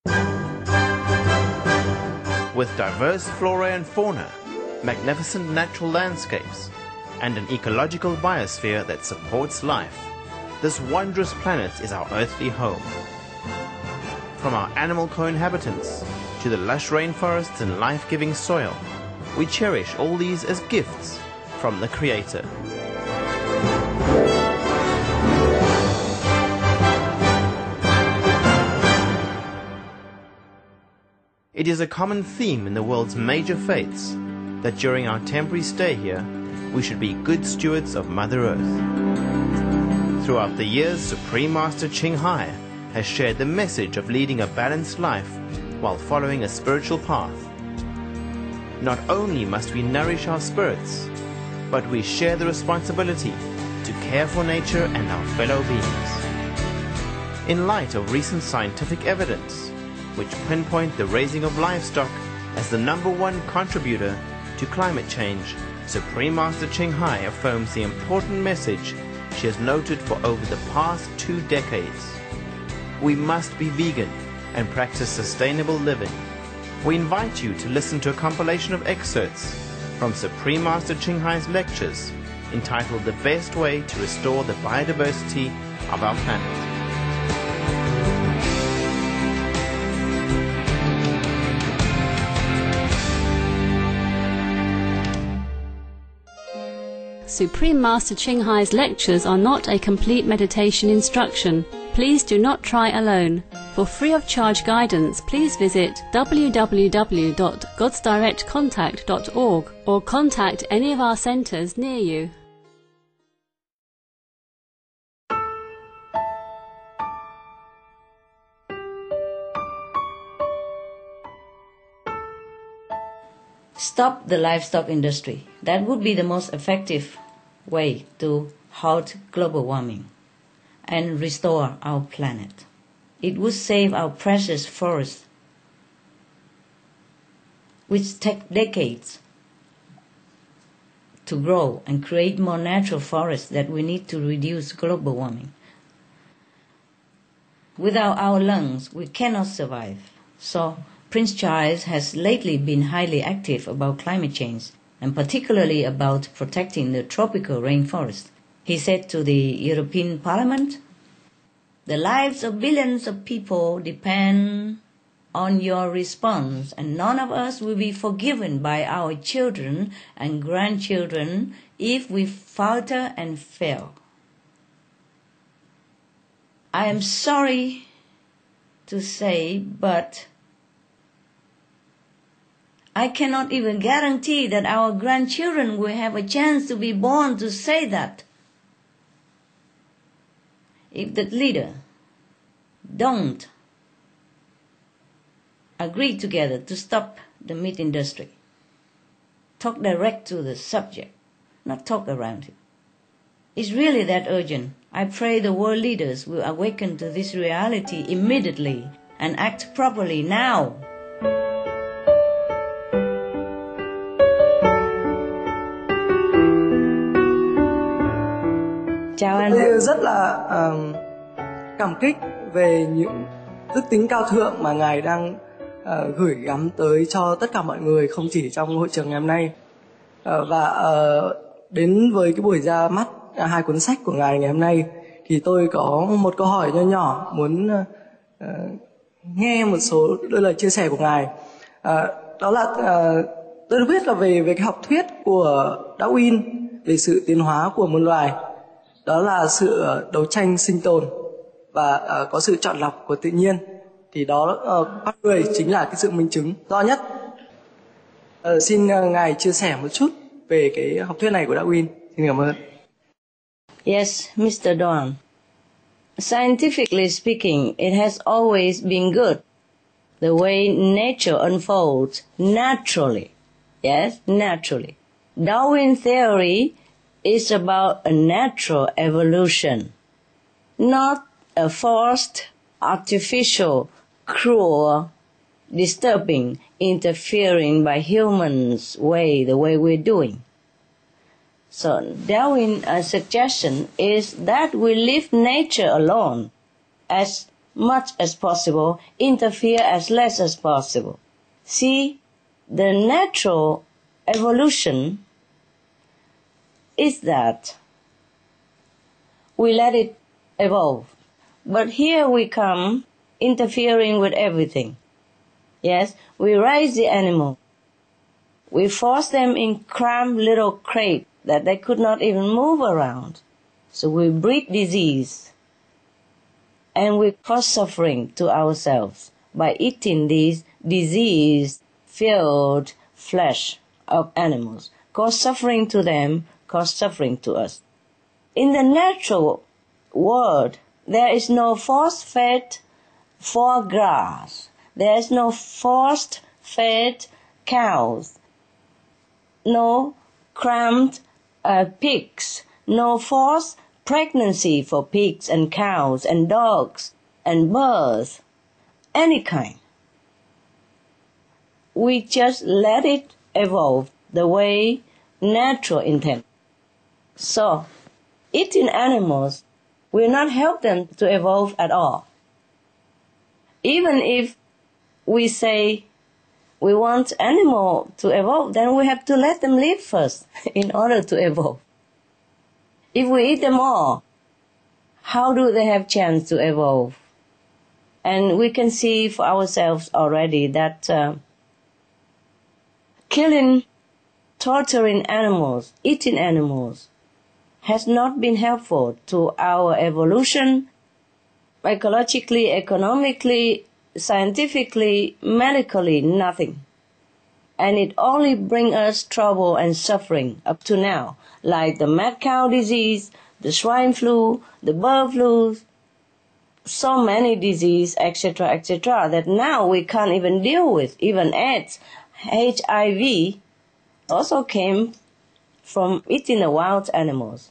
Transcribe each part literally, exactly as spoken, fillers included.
With diverse flora and fauna, magnificent natural landscapes, and an ecological biosphere that supports life, this wondrous planet is our earthly home. From our animal co-inhabitants to the lush rainforests and life-giving soil, we cherish all these as gifts from the Creator. It is a common theme in the world's major faiths that during our temporary stay here, we should be good stewards of Mother Earth. Throughout the years, Supreme Master Ching Hai has shared the message of leading a balanced life while following a spiritual path. Not only must we nourish our spirits, but we share the responsibility to care for nature and our fellow beings. In light of recent scientific evidence, which pinpoint the raising of livestock as the number one contributor to climate change, Supreme Master Ching Hai affirms the important message she has noted for over the past two decades. We must be vegan and practice sustainable living. We invite you to listen to a compilation of excerpts from Supreme Master Ching Hai's lectures entitled The Best Way to Restore the Biodiversity of Our Planet. Supreme Master Ching Hai's lectures are not a complete meditation instruction. Please do not try alone. For free of charge guidance, please visit w w w dot gods direct contact dot org or contact any of our centers near you. Stop the livestock industry. That would be the most effective way to halt global warming and restore our planet. It would save our precious forests, which take decades to grow, and create more natural forests that we need to reduce global warming. Without our lungs, we cannot survive. So Prince Charles has lately been highly active about climate change, and particularly about protecting the tropical rainforest. He said to the European Parliament, "The lives of billions of people depend on your response, and none of us will be forgiven by our children and grandchildren if we falter and fail." I am sorry to say, but I cannot even guarantee that our grandchildren will have a chance to be born to say that. If the leader don't agree together to stop the meat industry, talk direct to the subject, not talk around it. It's really that urgent. I pray the world leaders will awaken to this reality immediately and act properly now. Chào anh. Tôi rất là uh, cảm kích về những đức tính cao thượng mà Ngài đang uh, gửi gắm tới cho tất cả mọi người, không chỉ trong hội trường ngày hôm nay. Uh, và uh, đến với cái buổi ra mắt uh, hai cuốn sách của Ngài ngày hôm nay, thì tôi có một câu hỏi nho nhỏ muốn uh, uh, nghe một số đôi lời chia sẻ của Ngài. Uh, đó là uh, tôi biết là về về cái học thuyết của Darwin về sự tiến hóa của muôn loài. Đó là sự đấu tranh sinh tồn và uh, có sự chọn lọc của tự nhiên. Thì đó uh, con người chính là cái sự minh chứng rõ nhất. Uh, xin uh, Ngài chia sẻ một chút về cái học thuyết này của Darwin. Xin cảm ơn. Yes, Mister Don. Scientifically speaking, it has always been good. The way nature unfolds naturally. Yes, naturally. Darwin theory is about a natural evolution, not a forced, artificial, cruel, disturbing, interfering by humans' way, the way we're doing. So Darwin's uh, suggestion is that we leave nature alone, as much as possible, interfere as less as possible. See, the natural evolution is that we let it evolve. But here we come interfering with everything. Yes, we raise the animal. We force them in cramped little crates that they could not even move around. So we breed disease. And we cause suffering to ourselves by eating these disease-filled flesh of animals. Cause suffering to them, cause suffering to us. In the natural world, there is no force-fed foie gras. There is no force-fed cows. No cramped uh, pigs. No forced pregnancy for pigs and cows and dogs and birds. Any kind. We just let it evolve the way nature intended. So, eating animals will not help them to evolve at all. Even if we say we want animal to evolve, then we have to let them live first in order to evolve. If we eat them all, how do they have chance to evolve? And we can see for ourselves already that uh, killing, torturing animals, eating animals, has not been helpful to our evolution, ecologically, economically, scientifically, medically, nothing. And it only brings us trouble and suffering up to now, like the mad cow disease, the swine flu, the bird flu, so many diseases, et cetera, et cetera, that now we can't even deal with. Even AIDS, H I V, also came from eating the wild animals.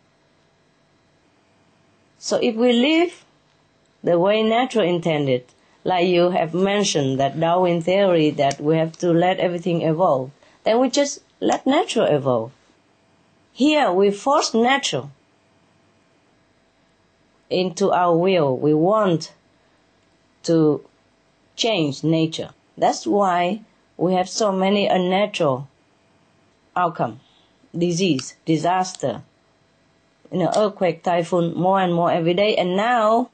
So if we live the way nature intended, like you have mentioned, that Darwin theory that we have to let everything evolve, then we just let nature evolve. Here we force nature into our will. We want to change nature. That's why we have so many unnatural outcomes, disease, disaster, you know, earthquake, typhoon, more and more every day. And now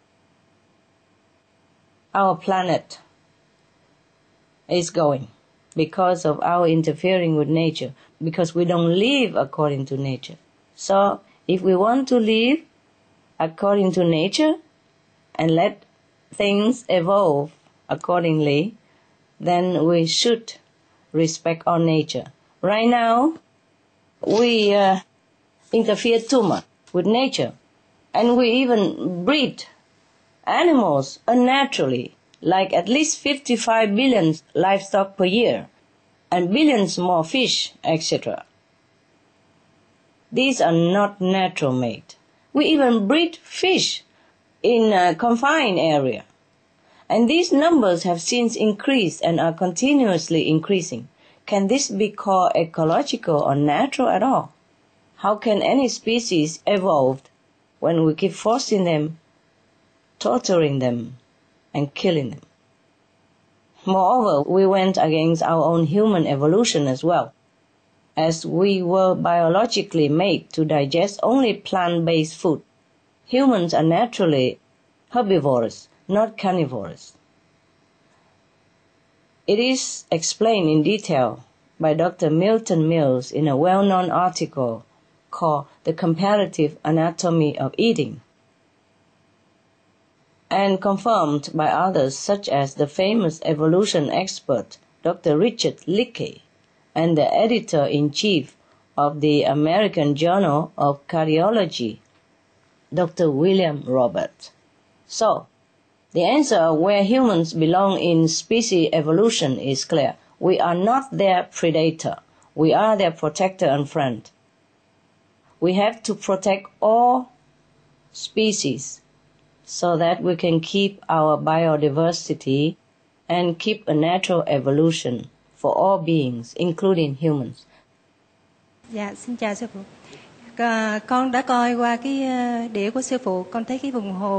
our planet is going because of our interfering with nature, because we don't live according to nature. So if we want to live according to nature and let things evolve accordingly, then we should respect our nature. Right now, we uh, interfere too much with nature, and we even breed animals unnaturally, like at least fifty-five billion livestock per year, and billions more fish, et cetera. These are not natural made. We even breed fish in a confined area. And these numbers have since increased and are continuously increasing. Can this be called ecological or natural at all? How can any species evolve when we keep forcing them, torturing them, and killing them? Moreover, we went against our own human evolution as well, as we were biologically made to digest only plant-based food. Humans are naturally herbivorous, not carnivorous. It is explained in detail by Doctor Milton Mills in a well-known article called The Comparative Anatomy of Eating, and confirmed by others such as the famous evolution expert Doctor Richard Leakey and the editor-in-chief of the American Journal of Cardiology, Doctor William Roberts. So, the answer where humans belong in species evolution is clear. We are not their predator. We are their protector and friend. We have to protect all species so that we can keep our biodiversity and keep a natural evolution for all beings, including humans. Dạ, xin chào sư phụ. À, con đã coi qua cái đĩa của sư phụ, con thấy cái vùng hồ của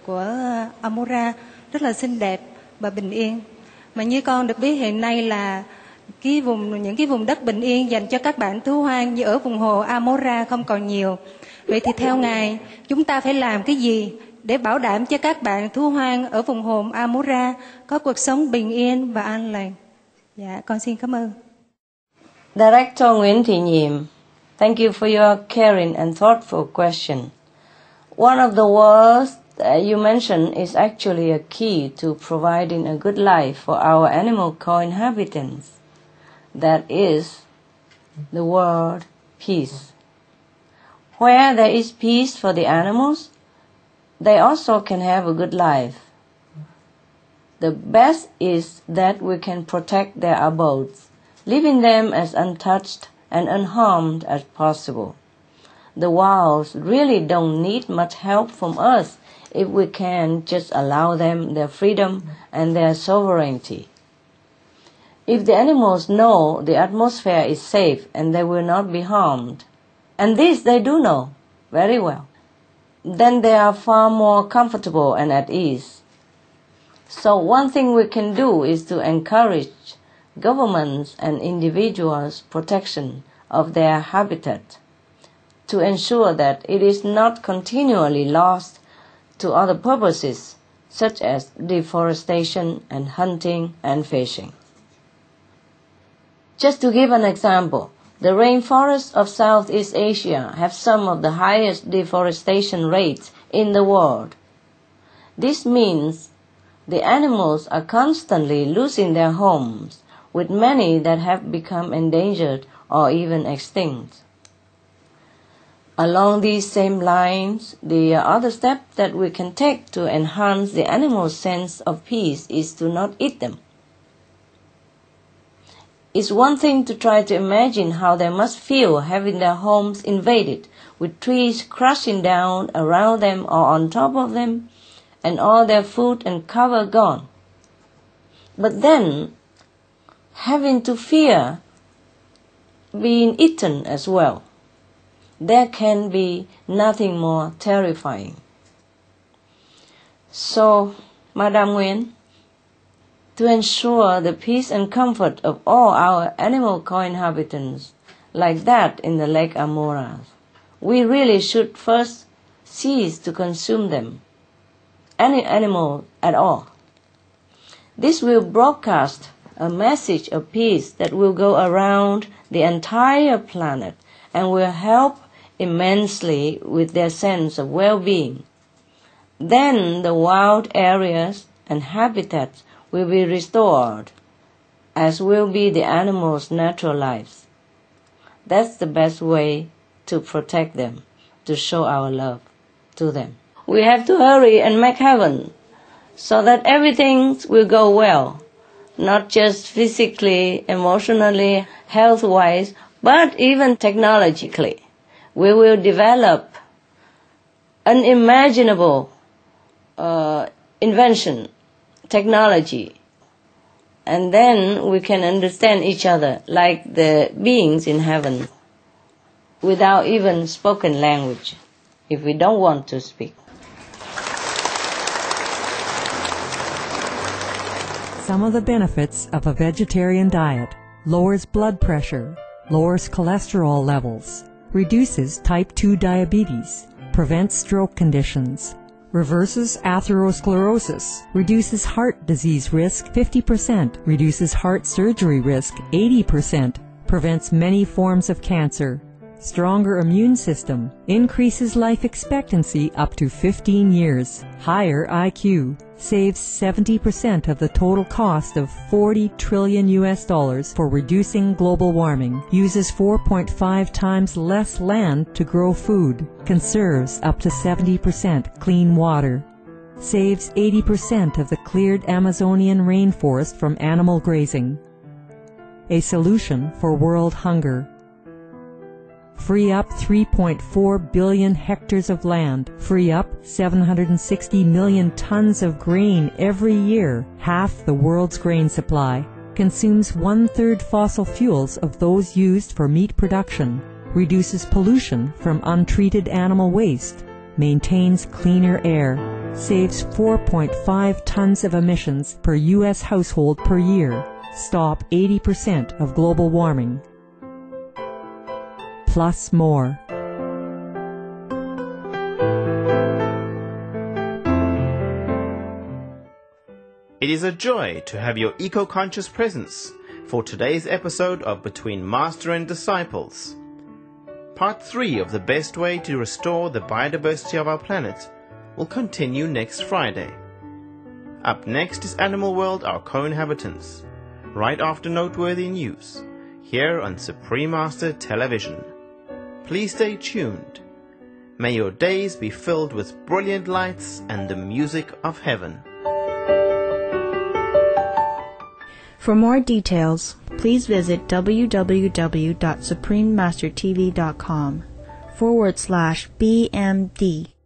của Amora rất là xinh đẹp và bình yên. Mà như con được biết hiện nay là cái vùng những cái vùng đất bình yên dành cho các bạn thú hoang như ở vùng hồ Amora không còn nhiều. Vậy thì theo Ngài, chúng ta phải làm cái gì để bảo đảm cho các bạn thú hoang ở vùng hồ Amora có cuộc sống bình yên và an lành? Dạ, con xin cảm ơn. Director Nguyễn Thị Nhiệm, thank you for your caring and thoughtful question. One of the words that you mentioned is actually a key to providing a good life for our animal co-inhabitants. That is the word peace. Where there is peace for the animals, they also can have a good life. The best is that we can protect their abodes, leaving them as untouched and unharmed as possible. The wilds really don't need much help from us if we can just allow them their freedom and their sovereignty. If the animals know the atmosphere is safe and they will not be harmed, and this they do know very well, then they are far more comfortable and at ease. So one thing we can do is to encourage governments and individuals' protection of their habitat, to ensure that it is not continually lost to other purposes, such as deforestation and hunting and fishing. Just to give an example, the rainforests of Southeast Asia have some of the highest deforestation rates in the world. This means the animals are constantly losing their homes, with many that have become endangered or even extinct. Along these same lines, the other step that we can take to enhance the animal's sense of peace is to not eat them. It's one thing to try to imagine how they must feel having their homes invaded, with trees crashing down around them or on top of them, and all their food and cover gone. But then, having to fear being eaten as well, there can be nothing more terrifying. So, Madam Nguyen, to ensure the peace and comfort of all our animal co-inhabitants, like that in the Lake Amora, we really should first cease to consume them, any animal at all. This will broadcast a message of peace that will go around the entire planet and will help immensely with their sense of well-being. Then the wild areas and habitats will be restored, as will be the animals' natural lives. That's the best way to protect them, to show our love to them. We have to hurry and make heaven so that everything will go well, not just physically, emotionally, health-wise, but even technologically. We will develop unimaginable uh, invention, technology, and then we can understand each other like the beings in heaven without even spoken language, if we don't want to speak. Some of the benefits of a vegetarian diet: lowers blood pressure, lowers cholesterol levels, reduces type two diabetes, prevents stroke conditions, reverses atherosclerosis, reduces heart disease risk fifty percent, reduces heart surgery risk eighty percent, prevents many forms of cancer, stronger immune system, increases life expectancy up to fifteen years, higher I Q, saves seventy percent of the total cost of forty trillion U S dollars for reducing global warming, uses four point five times less land to grow food, conserves up to seventy percent clean water, saves eighty percent of the cleared Amazonian rainforest from animal grazing. A solution for world hunger. Free up three point four billion hectares of land, free up seven hundred sixty million tons of grain every year, half the world's grain supply, consumes one-third fossil fuels of those used for meat production, reduces pollution from untreated animal waste, maintains cleaner air. saves four point five tons of emissions per U S household per year. Stop eighty percent of global warming. Plus more. It is a joy to have your eco-conscious presence for today's episode of Between Master and Disciples. Part three of the best way to restore the biodiversity of our planet will continue next Friday. Up next is Animal World, Our Co-Inhabitants, right after Noteworthy News, here on Supreme Master Television. Please stay tuned. May your days be filled with brilliant lights and the music of heaven. For more details, please visit www.suprememastertv.com forward slash BMD.